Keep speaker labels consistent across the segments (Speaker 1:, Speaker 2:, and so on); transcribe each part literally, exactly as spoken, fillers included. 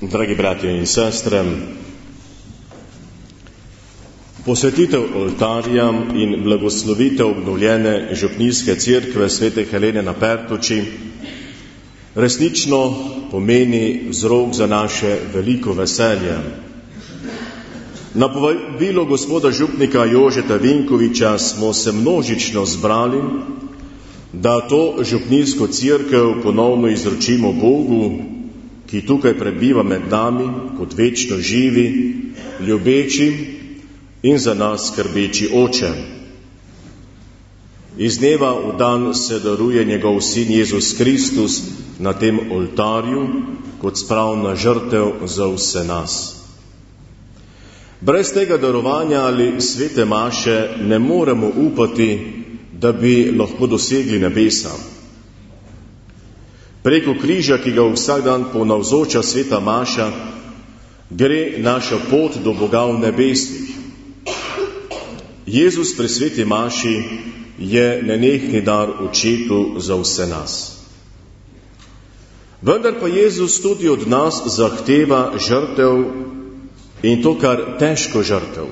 Speaker 1: Dragi bratje in sestre, posvetitev oltarja in blagoslovitev obnovljene župnijske cerkve svete Helene na Pertuči resnično pomeni vzrok za naše veliko veselje. Na povabilo gospoda župnika Jožeta Vinkoviča smo se množično zbrali, da to župnijsko cerkev ponovno izročimo Bogu, ki tukaj prebiva med nami kot večno živi, ljubeči in za nas skrbeči oče. Iz dneva v dan se daruje njegov sin Jezus Kristus na tem oltarju kot spravna žrtev za vse nas. Brez tega darovanja ali svete maše ne moremo upati, da bi lahko dosegli nebesa. Preko križa, ki ga vsak dan ponavzoča sveta maša, gre naša pot do Boga v nebesih. Jezus pri sveti maši je nenehni dar očetu za vse nas. Vendar pa Jezus tudi od nas zahteva žrtev, in to kar težko žrtev.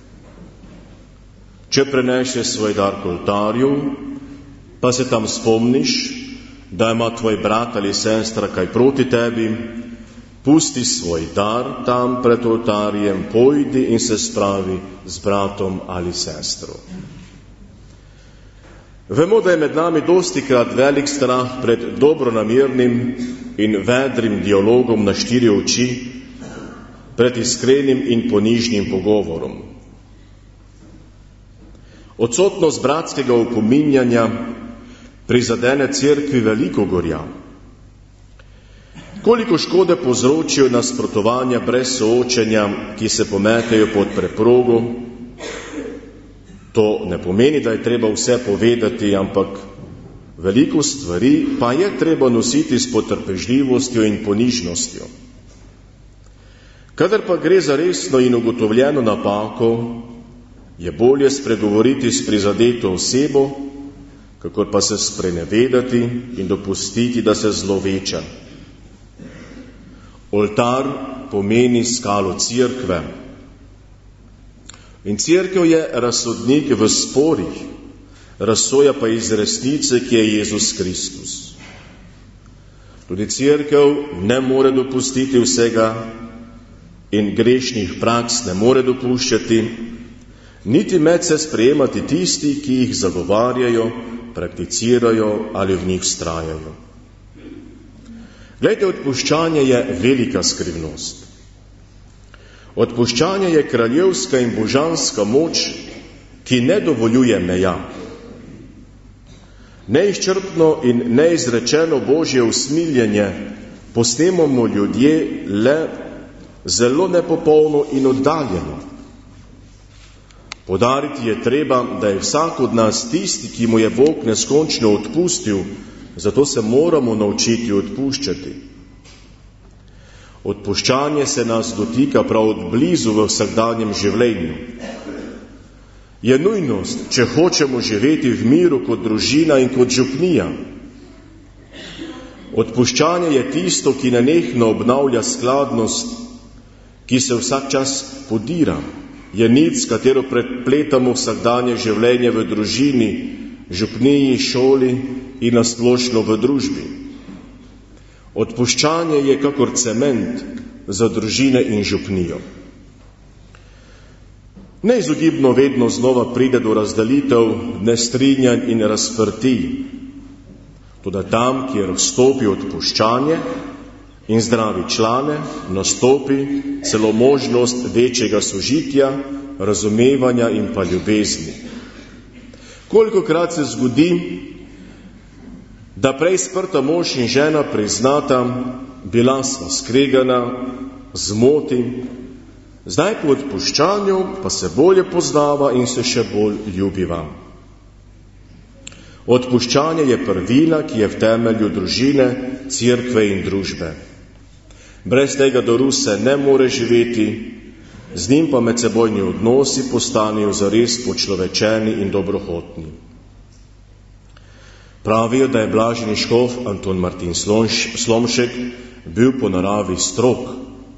Speaker 1: Če prenešeš svoj dar k oltarju, pa se tam spomniš, da ima tvoj brat ali sestra kaj proti tebi, pusti svoj dar tam pred oltarjem, pojdi in se spravi z bratom ali sestro. Vemo, da je med nami dostikrat velik strah pred dobronamernim in vedrim dialogom na štiri oči, pred iskrenim in ponižnim pogovorom. Odsotnost bratskega opominjanja prizadene cerkvi veliko gorja. Koliko škode povzročijo nasprotovanja brez soočenja, ki se pometejo pod preprogo, to ne pomeni, da je treba vse povedati, ampak veliko stvari pa je treba nositi s potrpežljivostjo in ponižnostjo. Kadar pa gre za resno in ugotovljeno napako, je bolje spregovoriti s prizadeto osebo, kakor pa se sprenevedati in dopustiti, da se zloveča. Oltar pomeni skalo cerkve. In cerkev je razsodnik v sporih, razsoja pa iz resnice, ki je Jezus Kristus. Tudi cerkev ne more dopustiti vsega in grešnih praks ne more dopuščati, niti med se sprejemati tisti, ki jih zagovarjajo, prakticirajo ali v njih vztrajajo. Glejte, odpuščanje je velika skrivnost. Odpuščanje je kraljevska in božanska moč, ki ne dovoljuje meja. Neizčrpno in neizrečeno božje usmiljenje posnemamo ljudje le zelo nepopolno in oddaljeno. Podariti je treba, da je vsak od nas tisti, ki mu je Bog neskončno odpustil, zato se moramo naučiti odpuščati. Odpuščanje se nas dotika prav od blizu v vsakdanjem življenju. Je nujnost, če hočemo živeti v miru kot družina in kot župnija. Odpuščanje je tisto, ki nenehno obnavlja skladnost, ki se vsak čas podira. Je nit, s katero prepletamo vsakdanje življenje v družini, župniji, šoli in nasplošno v družbi. Odpuščanje je kakor cement za družine in župnijo. Neizogibno vedno znova pride do razdelitev, nestrinjanj in razprtij. Toda tam, kjer vstopi odpuščanje in zdravi člane, nastopi celo možnost večjega sožitja, razumevanja in pa ljubezni. Kolikokrat se zgodi, da prej sprta mož in žena priznata, bila sva skregana, zmoti, zdaj po odpuščanju pa se bolje poznava in se še bolj ljubiva. Odpuščanje je prvina, ki je v temelju družine, cerkve in družbe. Brez tega daru se ne more živeti, z njim pa medsebojni odnosi postanejo zares počlovečeni in dobrohotni. Pravijo, da je blaženi škof Anton Martin Slomšek bil po naravi strog,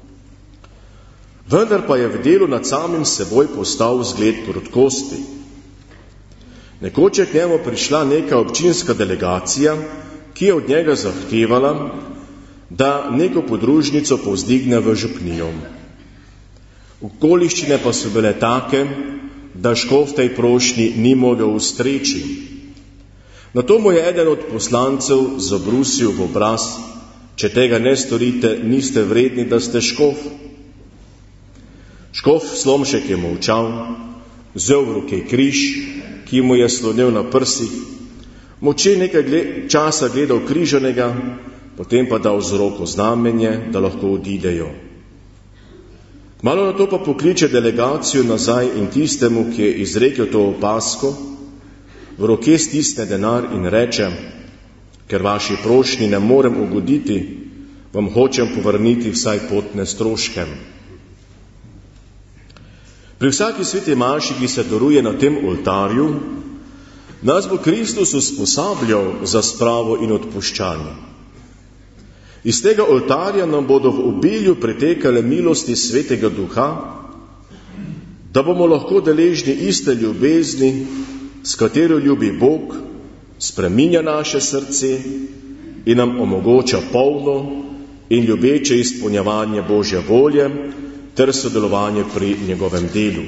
Speaker 1: Vendar pa je v delu nad samim seboj postal zgled krotkosti. Nekoč je k njemu prišla neka občinska delegacija, ki je od njega zahtevala, da neko podružnico povzdigne v župnijo. Okoliščine pa so bile take, da škof tej prošnji ni mogel ustreči. Nato mu je eden od poslancev zabrusil v obraz: če tega ne storite, niste vredni, da ste škof. Škof Slomšek je molčal, vzel v roke križ, ki mu je slonel na prsih, moče nekaj gled, časa gledal križanega, potem pa dal z roko znamenje, da lahko odidejo. Malo na to pa pokliče delegacijo nazaj in tistemu, ki je izrekel to opazko, v roke stisne denar in reče: ker vaši prošnji ne morem ugoditi, vam hočem povrniti vsaj potne stroške. Pri vsaki sveti maši, ki se daruje na tem oltarju, nas bo Kristus usposabljal za spravo in odpuščanje. Iz tega oltarja nam bodo v obilju pritekale milosti Svetega Duha, da bomo lahko deležni iste ljubezni, s katero ljubi Bog, spreminja naše srce in nam omogoča polno in ljubeče izpolnjevanje Božje volje ter sodelovanje pri njegovem delu.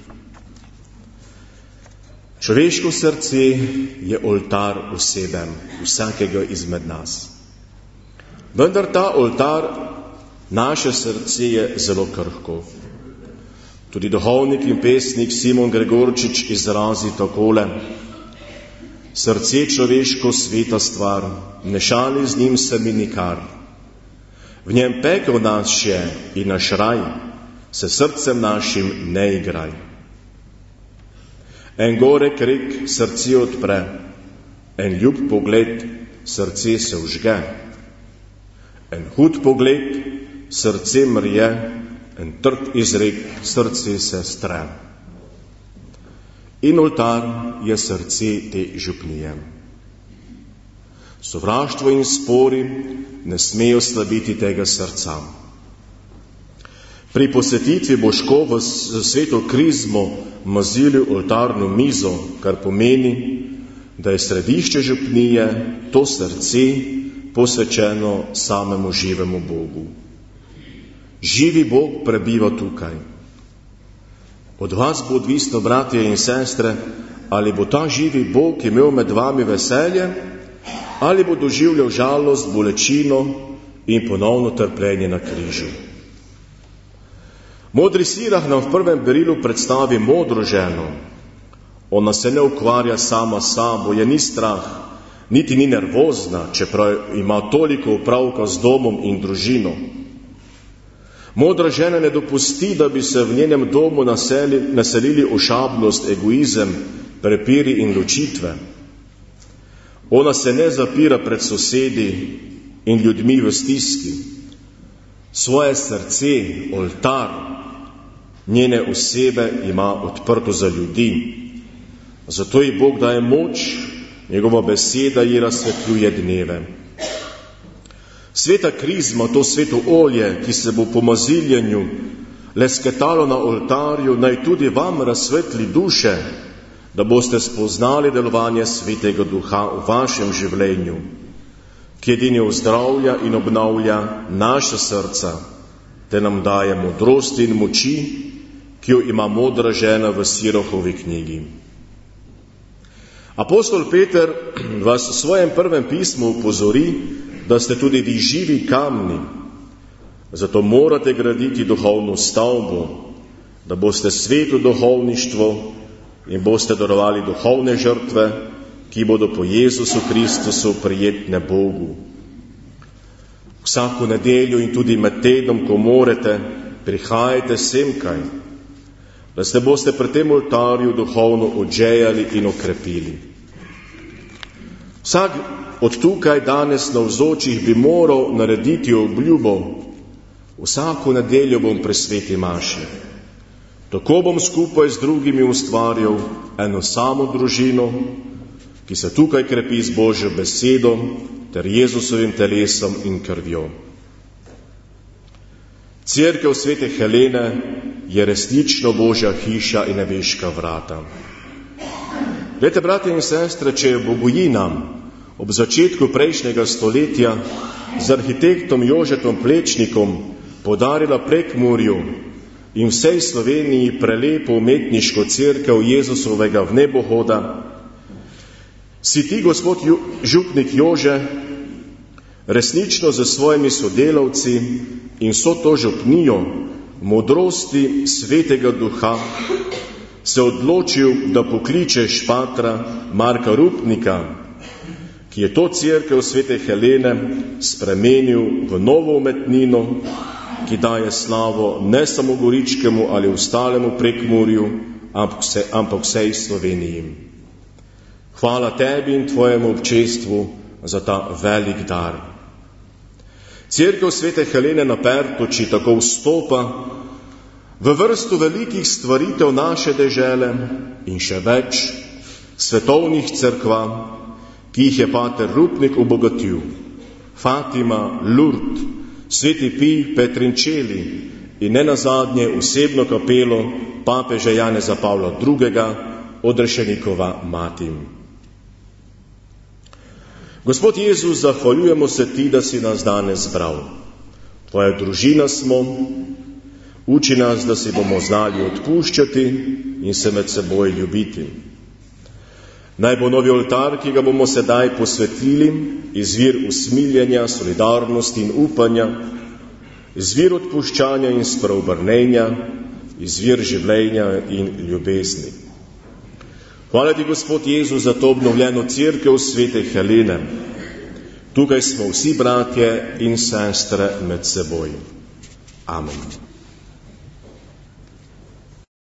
Speaker 1: Človeško srce je oltar oseben vsakega izmed nas. Vendar ta oltar, naše srce, je zelo krhko. Tudi duhovnik in pesnik Simon Gregorčič izrazi takole: srce človeško sveta stvar, ne šali z njim se mi nikar. V njem pekel naš je in naš raj, se srcem našim ne igraj. En gorek rek srce odpre, en ljub pogled srce se vžge. En hud pogled srce mrje, en trd izrek srce se stre. In oltar je srce te župnije. Sovraštvo in spori ne smejo slabiti tega srca. Pri posvetitvi bo škof v sveto krizmo mazili oltarno mizo, kar pomeni, da je središče župnije to srce, posvečeno samemu živemu Bogu. Živi Bog prebiva tukaj. Od vas bo odvisno, bratje in sestre, ali bo ta živi Bog imel med vami veselje, ali bo doživljal žalost, bolečino in ponovno trpljenje na križu. Modri Sirah nam v prvem berilu predstavi modro ženo. Ona se ne ukvarja sama s sabo, je ni strah, niti ni nervozna, čeprav ima toliko opravka z domom in družino. Modra žena ne dopusti, da bi se v njenem domu naseli, naselili ošabnost, egoizem, prepiri in ločitve. Ona se ne zapira pred sosedi in ljudmi v stiski. Svoje srce, oltar, njene osebe ima odprto za ljudi. Zato ji Bog daje moč, njegova beseda ji razsvetljuje dneve. Sveta krizma, to sveto olje, ki se bo po maziljenju lesketalo na oltarju, naj tudi vam razsvetli duše, da boste spoznali delovanje Svetega Duha v vašem življenju, ki edini ozdravlja in obnavlja naša srca, te nam daje modrost in moči, ki jo ima modra žena v Sirohovi knjigi. Apostol Peter vas v svojem prvem pismu upozori, da ste tudi vi živi kamni, zato morate graditi duhovno stavbo, da boste sveto duhovništvo in boste darovali duhovne žrtve, ki bodo po Jezusu Kristusu prijetne Bogu. Vsako nedeljo in tudi med tednom, ko morete, prihajajte semkaj, da se boste pri tem oltarju duhovno odžejali in okrepili. Vsak od tukaj danes navzočih bi moral narediti obljubo: vsako nedeljo bom pri sveti maši. Tako bom skupaj z drugimi ustvarjal eno samo družino, ki se tukaj krepi z Božjo besedo ter Jezusovim telesom in krvjo. Cerkev svete Helene je resnično Božja hiša in nebeška vrata. Glejte, bratje in sestre, če je Bogojina ob začetku prejšnjega stoletja z arhitektom Jožetom Plečnikom podarila Prekmurju in vsej Sloveniji prelepo umetniško cerkev Jezusovega vnebohoda, si ti, gospod župnik Jože, resnično za svojimi sodelavci in vso to župnijo modrosti svetega duha se odločil, da pokličeš patra Marka Rupnika, ki je to cerkev svete Helene spremenil v novo umetnino, ki daje slavo ne samo Goričkemu ali ostalemu Prekmurju, ampak vsej Sloveniji. Hvala tebi in tvojemu občestvu za ta velik dar. Cerkev svete Helene na Pertuči tako vstopa v vrsto velikih stvaritev naše dežele in še več svetovnih cerkva, ki jih je pater Rupnik obogatil. Fatima, Lourdes, Sveti Pij, Petrinčeli in ne nazadnje osebno kapelo papeža Janeza Pavla drugega, odrešenikova mati. Gospod Jezus, zahvaljujemo se ti, da si nas danes zbral. Tvoja družina smo, uči nas, da si bomo znali odpuščati in se med seboj ljubiti. Naj bo novi oltar, ki ga bomo sedaj posvetili, izvir usmiljenja, solidarnosti in upanja, izvir odpuščanja in spreobrnenja, izvir življenja in ljubezni. Hvala ti, Gospod Jezus, za to obnovljeno cerkev svete Helene. Tukaj smo vsi bratje in sestre med seboj. Amen.